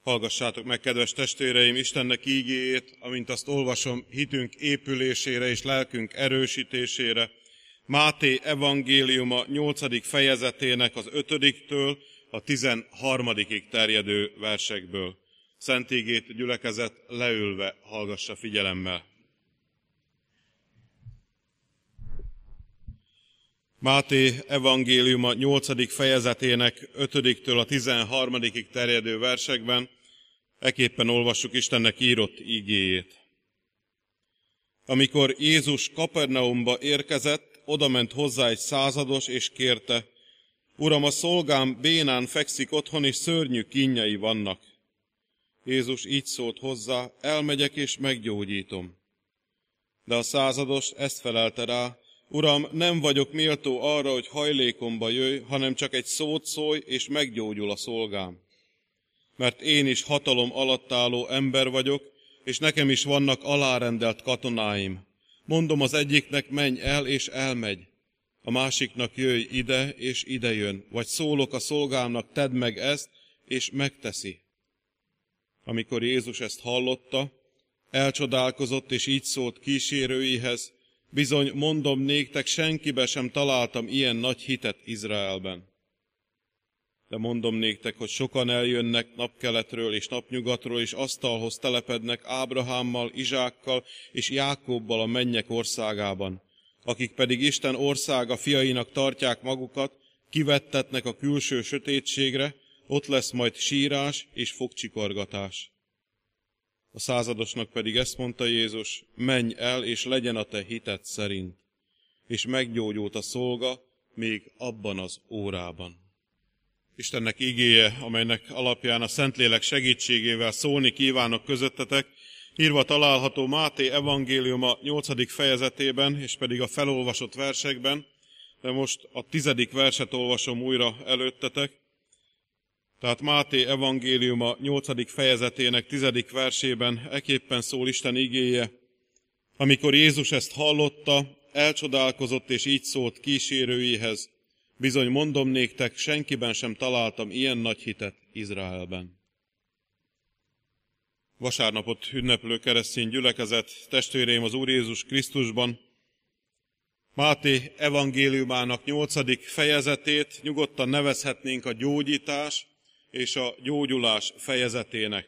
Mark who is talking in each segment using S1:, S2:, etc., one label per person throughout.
S1: Hallgassátok meg, kedves testvéreim, Istennek ígéjét, amint azt olvasom, hitünk épülésére és lelkünk erősítésére. Máté evangéliuma 8. fejezetének az 5-től a 13. terjedő versekből. Szent ígét gyülekezet leülve hallgassa figyelemmel. Máté evangéliuma 8. fejezetének 5-től a 13. terjedő versekben ekképpen olvassuk Istennek írott ígéjét. Amikor Jézus Kapernaumba érkezett, odament hozzá egy százados, és kérte: Uram, a szolgám bénán fekszik otthon, és szörnyű kínjai vannak. Jézus így szólt hozzá: elmegyek és meggyógyítom. De a százados ezt felelte rá: Uram, nem vagyok méltó arra, hogy hajlékomba jöjj, hanem csak egy szót szólj, és meggyógyul a szolgám. Mert én is hatalom alatt álló ember vagyok, és nekem is vannak alárendelt katonáim. Mondom az egyiknek: menj el, és elmegy. A másiknak: jöjj ide, és ide jön. Vagy szólok a szolgámnak: tedd meg ezt, és megteszi. Amikor Jézus ezt hallotta, elcsodálkozott, és így szólt kísérőihez: bizony, mondom néktek, senkibe sem találtam ilyen nagy hitet Izraelben. De mondom néktek, hogy sokan eljönnek napkeletről és napnyugatról, és asztalhoz telepednek Ábrahámmal, Izsákkal és Jákobbal a mennyek országában. Akik pedig Isten országa fiainak tartják magukat, kivettetnek a külső sötétségre, ott lesz majd sírás és fogcsikorgatás. A századosnak pedig ezt mondta Jézus: menj el, és legyen a te hited szerint. És meggyógyult a szolga még abban az órában. Istennek igéje, amelynek alapján a Szentlélek segítségével szólni kívánok közöttetek, írva található Máté evangéliuma 8. fejezetében, és pedig a felolvasott versekben, de most a 10. verset olvasom újra előttetek. Tehát Máté evangéliuma 8. fejezetének 10. versében ekképpen szól Isten igéje: amikor Jézus ezt hallotta, elcsodálkozott, és így szólt kísérőihez: bizony, mondom néktek, senkiben sem találtam ilyen nagy hitet Izraelben. Vasárnapot ünneplő keresztény gyülekezet, testvéreim az Úr Jézus Krisztusban, Máté evangéliumának 8. fejezetét nyugodtan nevezhetnénk a gyógyítás és a gyógyulás fejezetének.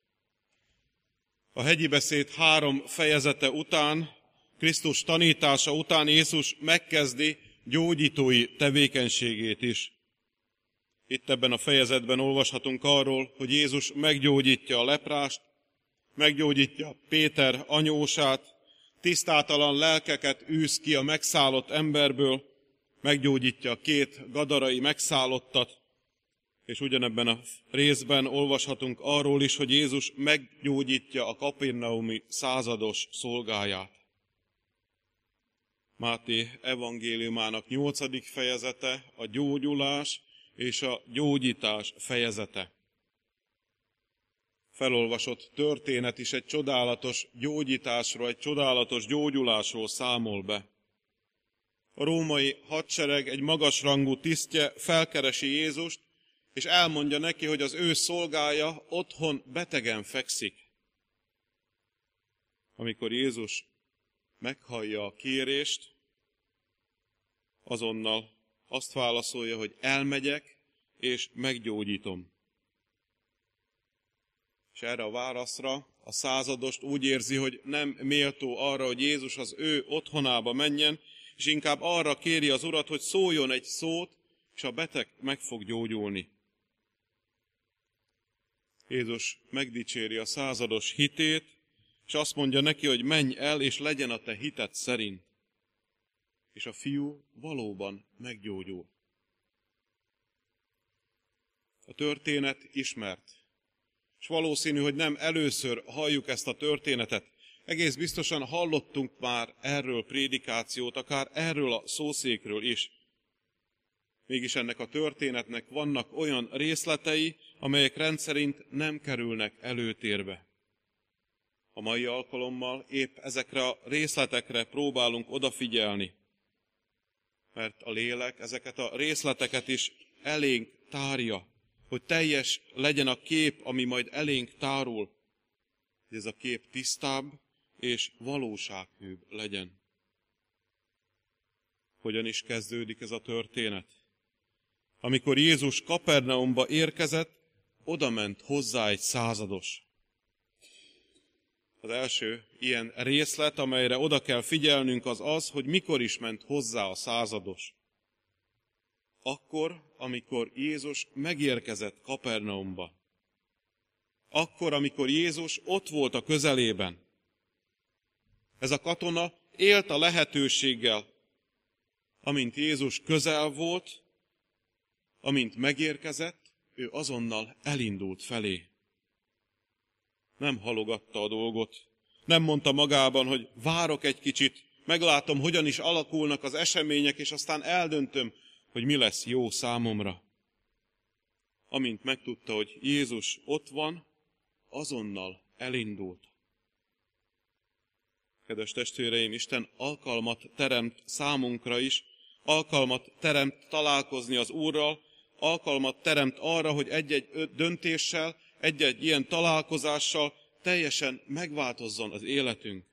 S1: A hegyi beszéd 3 fejezete után, Krisztus tanítása után Jézus megkezdi gyógyítói tevékenységét is. Itt ebben a fejezetben olvashatunk arról, hogy Jézus meggyógyítja a leprást, meggyógyítja Péter anyósát, tisztátalan lelkeket űz ki a megszállott emberből, meggyógyítja a 2 gadarai megszállottat, és ugyanebben a részben olvashatunk arról is, hogy Jézus meggyógyítja a kapernaumi százados szolgáját. Máté evangéliumának 8. fejezete a gyógyulás és a gyógyítás fejezete. Felolvasott történet is egy csodálatos gyógyításról, egy csodálatos gyógyulásról számol be. A római hadsereg egy magasrangú tisztje felkeresi Jézust, és elmondja neki, hogy az ő szolgája otthon betegen fekszik. Amikor Jézus meghallja a kérést, azonnal azt válaszolja, hogy elmegyek és meggyógyítom. És erre a válaszra a századost úgy érzi, hogy nem méltó arra, hogy Jézus az ő otthonába menjen, és inkább arra kéri az Urat, hogy szóljon egy szót, és a beteg meg fog gyógyulni. Jézus megdicséri a százados hitét, és azt mondja neki, hogy menj el, és legyen a te hited szerint. És a fiú valóban meggyógyul. A történet ismert. És valószínű, hogy nem először halljuk ezt a történetet. Egész biztosan hallottunk már erről prédikációt, akár erről a szószékről is. Mégis ennek a történetnek vannak olyan részletei, amelyek rendszerint nem kerülnek előtérbe. A mai alkalommal épp ezekre a részletekre próbálunk odafigyelni, mert a lélek ezeket a részleteket is elénk tárja, hogy teljes legyen a kép, ami majd elénk tárul, hogy ez a kép tisztább és valósághűbb legyen. Hogyan is kezdődik ez a történet? Amikor Jézus Kapernaumba érkezett, odament hozzá egy százados. Az első ilyen részlet, amelyre oda kell figyelnünk, az az, hogy mikor is ment hozzá a százados. Akkor, amikor Jézus megérkezett Kapernaumba. Akkor, amikor Jézus ott volt a közelében. Ez a katona élt a lehetőséggel, amint Jézus közel volt, amint megérkezett, ő azonnal elindult felé. Nem halogatta a dolgot. Nem mondta magában, hogy várok egy kicsit, meglátom, hogyan is alakulnak az események, és aztán eldöntöm, hogy mi lesz jó számomra. Amint megtudta, hogy Jézus ott van, azonnal elindult. Kedves testvéreim, Isten alkalmat teremt számunkra is, alkalmat teremt találkozni az Úrral, alkalmat teremt arra, hogy egy-egy döntéssel, egy-egy ilyen találkozással teljesen megváltozzon az életünk.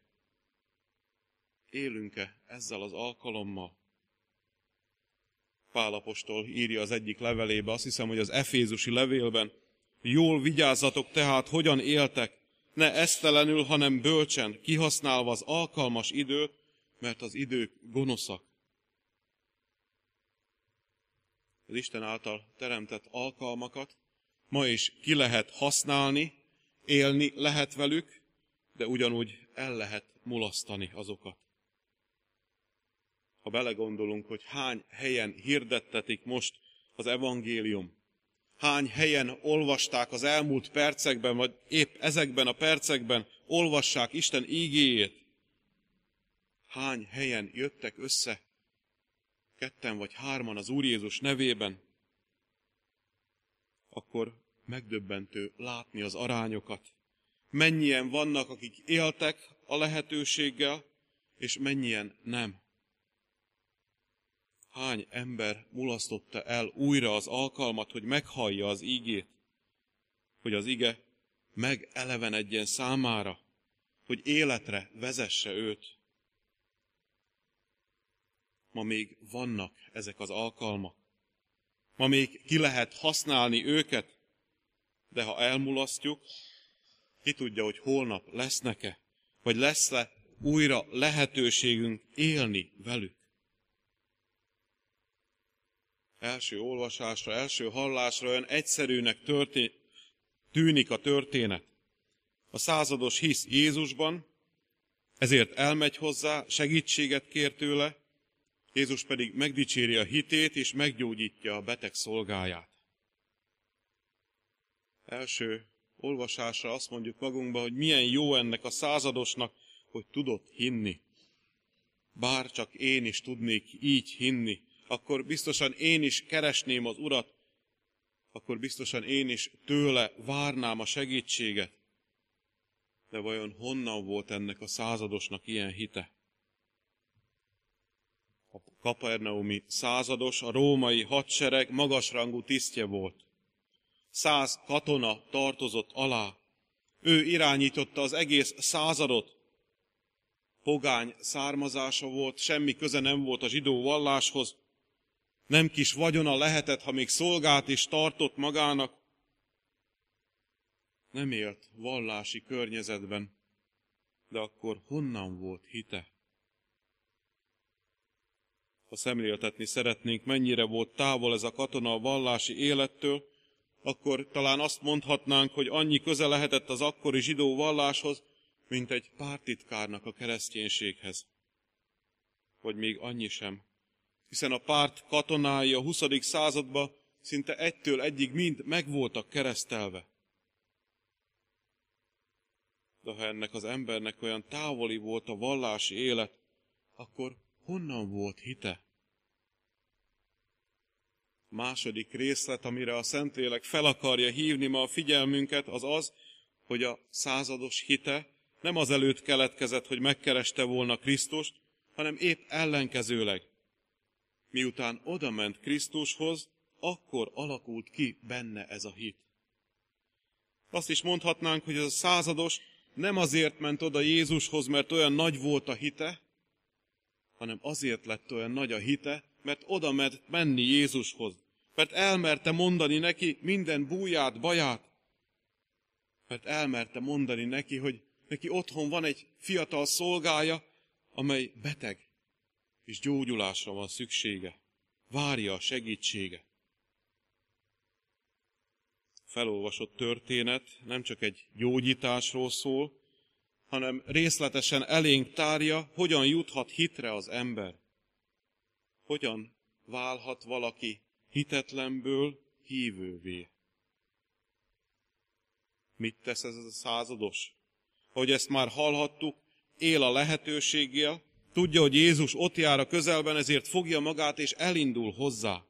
S1: Élünk-e ezzel az alkalommal? Pál apostol írja az egyik levelébe, azt hiszem, hogy az efézusi levélben, jól vigyázzatok tehát, hogyan éltek, ne esztelenül, hanem bölcsen, kihasználva az alkalmas időt, mert az idők gonoszak. Az Isten által teremtett alkalmakat ma is ki lehet használni, élni lehet velük, de ugyanúgy el lehet mulasztani azokat. Ha belegondolunk, hogy hány helyen hirdettetik most az evangélium, hány helyen olvasták az elmúlt percekben, vagy épp ezekben a percekben olvassák Isten ígéjét, hány helyen jöttek össze, 2 vagy 3 az Úr Jézus nevében, akkor megdöbbentő látni az arányokat. Mennyien vannak, akik éltek a lehetőséggel, és mennyien nem. Hány ember mulasztotta el újra az alkalmat, hogy meghallja az ígét, hogy az ige megelevenedjen számára, hogy életre vezesse őt. Ma még vannak ezek az alkalmak. Ma még ki lehet használni őket, de ha elmulasztjuk, ki tudja, hogy holnap lesznek-e, vagy lesz-e újra lehetőségünk élni velük. Első olvasásra, első hallásra olyan egyszerűnek tűnik a történet. A százados hisz Jézusban, ezért elmegy hozzá, segítséget kér tőle, Jézus pedig megdicséri a hitét, és meggyógyítja a beteg szolgáját. Első olvasásra azt mondjuk magunkba, hogy milyen jó ennek a századosnak, hogy tudott hinni. Bár csak én is tudnék így hinni, akkor biztosan én is keresném az Urat, akkor biztosan én is tőle várnám a segítséget. De vajon honnan volt ennek a századosnak ilyen hite? A kapernaumi százados a római hadsereg magasrangú tisztje volt. 100 katona tartozott alá. Ő irányította az egész századot. Pogány származása volt, semmi köze nem volt a zsidó valláshoz. Nem kis vagyona lehetett, ha még szolgát is tartott magának. Nem élt vallási környezetben, de akkor honnan volt hite? Ha szemléltetni szeretnénk, mennyire volt távol ez a katona a vallási élettől, akkor talán azt mondhatnánk, hogy annyi köze lehetett az akkori zsidó valláshoz, mint egy párttitkárnak a kereszténységhez. Vagy még annyi sem. Hiszen a párt katonái a 20. században szinte egytől egyig mind meg voltak keresztelve. De ha ennek az embernek olyan távoli volt a vallási élet, akkor honnan volt hite? A második részlet, amire a Szentlélek fel akarja hívni ma a figyelmünket, az az, hogy a százados hite nem azelőtt keletkezett, hogy megkereste volna Krisztust, hanem épp ellenkezőleg. Miután odament Krisztushoz, akkor alakult ki benne ez a hit. Azt is mondhatnánk, hogy ez a százados nem azért ment oda Jézushoz, mert olyan nagy volt a hite, hanem azért lett olyan nagy a hite, mert oda mert menni Jézushoz, mert elmerte mondani neki minden búját, baját, mert elmerte mondani neki, hogy neki otthon van egy fiatal szolgája, amely beteg, és gyógyulásra van szüksége, várja a segítséget. Felolvasott történet nem csak egy gyógyításról szól, hanem részletesen elénk tárja, hogyan juthat hitre az ember. Hogyan válhat valaki hitetlenből hívővé. Mit tesz ez a százados? Ahogy ezt már hallhattuk, él a lehetőséggel, tudja, hogy Jézus ott jár a közelben, ezért fogja magát és elindul hozzá.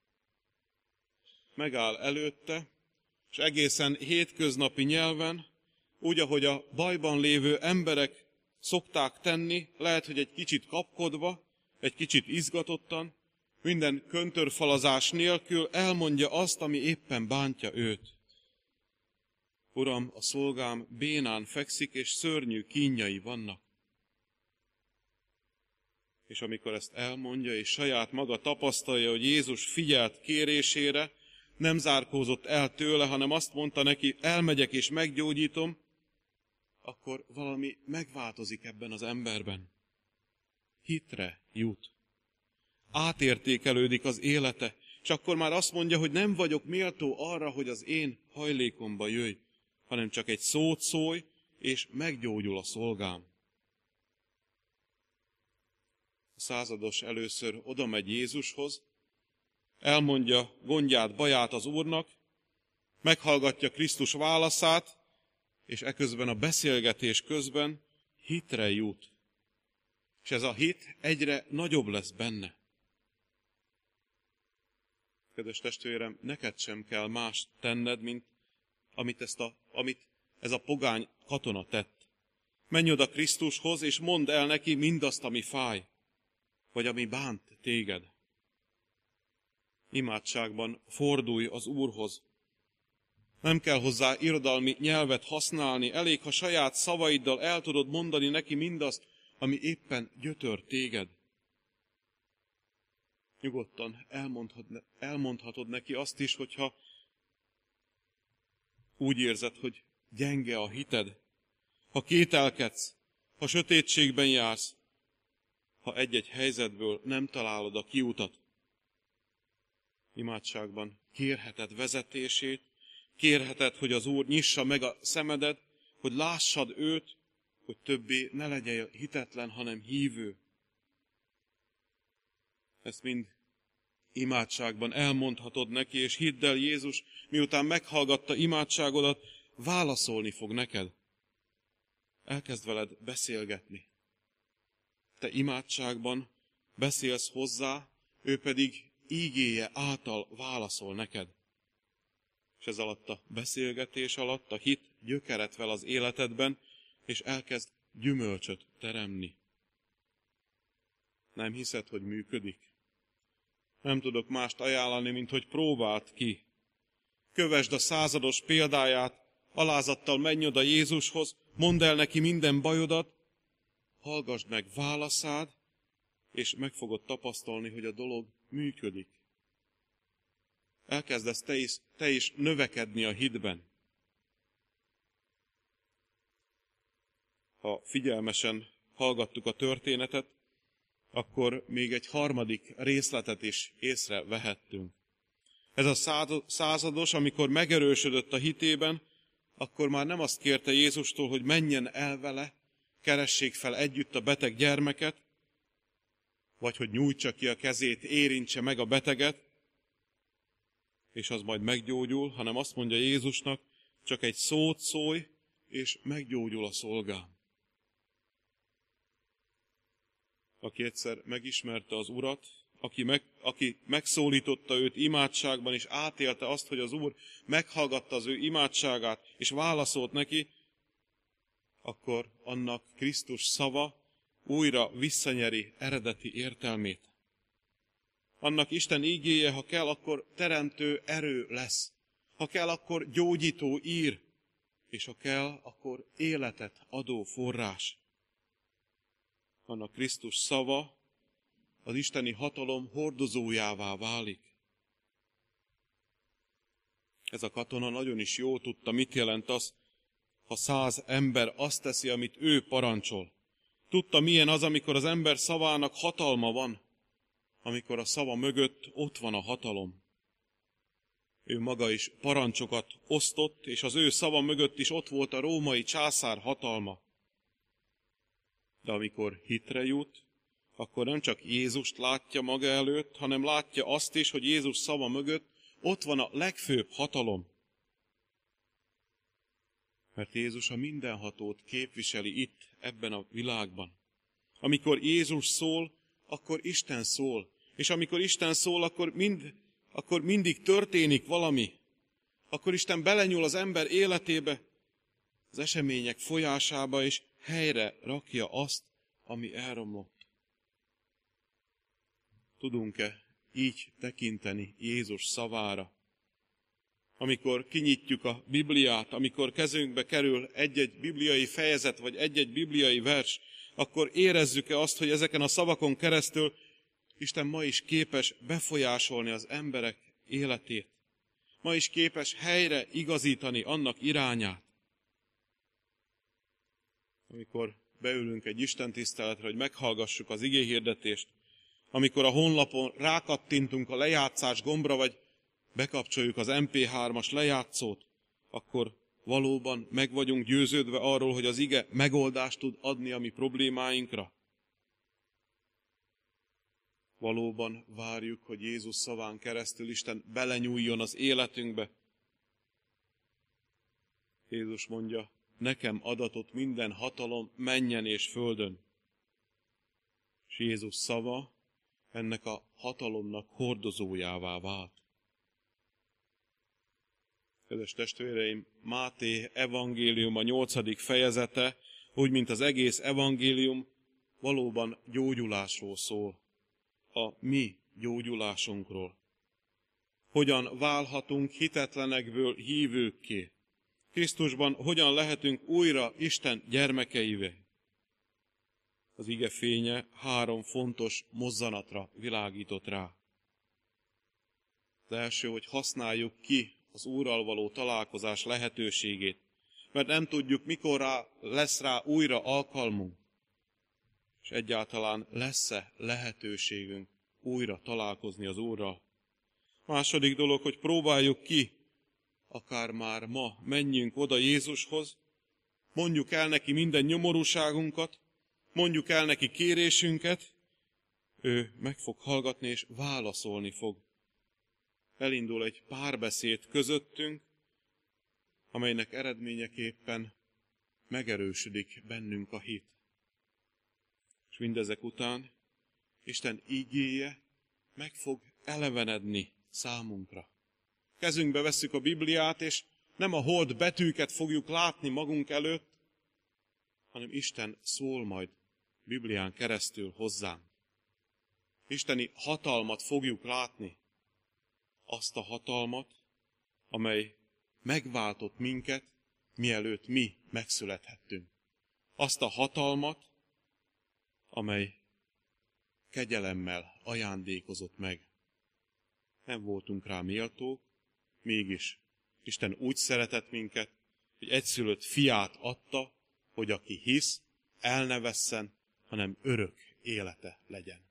S1: Megáll előtte, és egészen hétköznapi nyelven, úgy, ahogy a bajban lévő emberek szokták tenni, lehet, hogy egy kicsit kapkodva, egy kicsit izgatottan, minden köntörfalazás nélkül elmondja azt, ami éppen bántja őt. Uram, a szolgám bénán fekszik, és szörnyű kínjai vannak. És amikor ezt elmondja, és saját maga tapasztalja, hogy Jézus figyelt kérésére, nem zárkózott el tőle, hanem azt mondta neki, elmegyek és meggyógyítom, akkor valami megváltozik ebben az emberben. Hitre jut. Átértékelődik az élete, és akkor már azt mondja, hogy nem vagyok méltó arra, hogy az én hajlékomba jöjj, hanem csak egy szót szólj, és meggyógyul a szolgám. A százados először oda megy Jézushoz, elmondja gondját, baját az Úrnak, meghallgatja Krisztus válaszát, és eközben a beszélgetés közben hitre jut. És ez a hit egyre nagyobb lesz benne. Kedves testvérem, neked sem kell más tenned, mint amit ez a pogány katona tett. Menj oda Krisztushoz, és mondd el neki mindazt, ami fáj, vagy ami bánt téged. Imádságban fordulj az Úrhoz. Nem kell hozzá irodalmi nyelvet használni, elég, ha saját szavaiddal el tudod mondani neki mindazt, ami éppen gyötör téged. Nyugodtan elmondhatod neki azt is, hogyha úgy érzed, hogy gyenge a hited, ha kételkedsz, ha sötétségben jársz, ha egy-egy helyzetből nem találod a kiutat. Imádságban kérheted vezetését, kérheted, hogy az Úr nyissa meg a szemedet, hogy lássad őt, hogy többé ne legyél hitetlen, hanem hívő. Ezt mind imádságban elmondhatod neki, és hidd el, Jézus, miután meghallgatta imádságodat, válaszolni fog neked. Elkezd veled beszélgetni. Te imádságban beszélsz hozzá, ő pedig ígéje által válaszol neked. És ez alatt a beszélgetés alatt a hit gyökeret vel az életedben, és elkezd gyümölcsöt teremni. Nem hiszed, hogy működik? Nem tudok mást ajánlani, mint hogy próbáld ki. Kövesd a százados példáját, alázattal menj oda Jézushoz, mondd el neki minden bajodat, hallgassd meg válaszád, és meg fogod tapasztalni, hogy a dolog működik. Elkezdesz te is növekedni a hitben. Ha figyelmesen hallgattuk a történetet, akkor még egy harmadik részletet is észrevehettünk. Ez a százados, amikor megerősödött a hitében, akkor már nem azt kérte Jézustól, hogy menjen el vele, keressék fel együtt a beteg gyermeket, vagy hogy nyújtsa ki a kezét, érintse meg a beteget, és az majd meggyógyul, hanem azt mondja Jézusnak, csak egy szót szólj, és meggyógyul a szolgám. Aki egyszer megismerte az Urat, aki megszólította őt imádságban, és átélte azt, hogy az Úr meghallgatta az ő imádságát, és válaszolt neki, akkor annak Krisztus szava újra visszanyeri eredeti értelmét. Annak Isten ígéje, ha kell, akkor teremtő erő lesz. Ha kell, akkor gyógyító ír. És ha kell, akkor életet adó forrás. Annak Krisztus szava az isteni hatalom hordozójává válik. Ez a katona nagyon is jól tudta, mit jelent az, ha 100 ember azt teszi, amit ő parancsol. Tudta, milyen az, amikor az ember szavának hatalma van, amikor a szava mögött ott van a hatalom. Ő maga is parancsokat osztott, és az ő szava mögött is ott volt a római császár hatalma. De amikor hitre jut, akkor nem csak Jézust látja maga előtt, hanem látja azt is, hogy Jézus szava mögött ott van a legfőbb hatalom. Mert Jézus a mindenhatót képviseli itt, ebben a világban. Amikor Jézus szól, akkor Isten szól. És amikor Isten szól, akkor mindig történik valami. Akkor Isten belenyúl az ember életébe, az események folyásába, és helyre rakja azt, ami elromlott. Tudunk-e így tekinteni Jézus szavára? Amikor kinyitjuk a Bibliát, amikor kezünkbe kerül egy-egy bibliai fejezet, vagy egy-egy bibliai vers, akkor érezzük-e azt, hogy ezeken a szavakon keresztül Isten ma is képes befolyásolni az emberek életét. Ma is képes helyre igazítani annak irányát. Amikor beülünk egy istentiszteletre, hogy meghallgassuk az igéhirdetést, amikor a honlapon rákattintunk a lejátszás gombra, vagy bekapcsoljuk az MP3-as lejátszót, akkor valóban meg vagyunk győződve arról, hogy az ige megoldást tud adni a mi problémáinkra. Valóban várjuk, hogy Jézus szaván keresztül Isten belenyúljon az életünkbe. Jézus mondja, nekem adatott minden hatalom mennyen és földön. És Jézus szava ennek a hatalomnak hordozójává vált. Kedves testvéreim, Máté evangélium a 8. fejezete, úgy, mint az egész evangélium, valóban gyógyulásról szól. A mi gyógyulásunkról. Hogyan válhatunk hitetlenekből hívőkké? Krisztusban hogyan lehetünk újra Isten gyermekeivé? Az ige fénye 3 fontos mozzanatra világított rá. Az első, hogy használjuk ki az Úrral való találkozás lehetőségét, mert nem tudjuk, mikor lesz rá újra alkalmunk, és egyáltalán lesz-e lehetőségünk újra találkozni az Úrral. Második dolog, hogy próbáljuk ki, akár már ma menjünk oda Jézushoz, mondjuk el neki minden nyomorúságunkat, mondjuk el neki kérésünket, ő meg fog hallgatni és válaszolni fog. Elindul egy párbeszéd közöttünk, amelynek eredményeképpen megerősödik bennünk a hit. És mindezek után Isten ígéje meg fog elevenedni számunkra. Kezünkbe vesszük a Bibliát, és nem a hold betűket fogjuk látni magunk előtt, hanem Isten szól majd Biblián keresztül hozzánk. Isteni hatalmat fogjuk látni, azt a hatalmat, amely megváltott minket, mielőtt mi megszülethettünk. Azt a hatalmat, amely kegyelemmel ajándékozott meg. Nem voltunk rá méltók, mégis Isten úgy szeretett minket, hogy egyszülött fiát adta, hogy aki hisz, el ne vesszen, hanem örök élete legyen.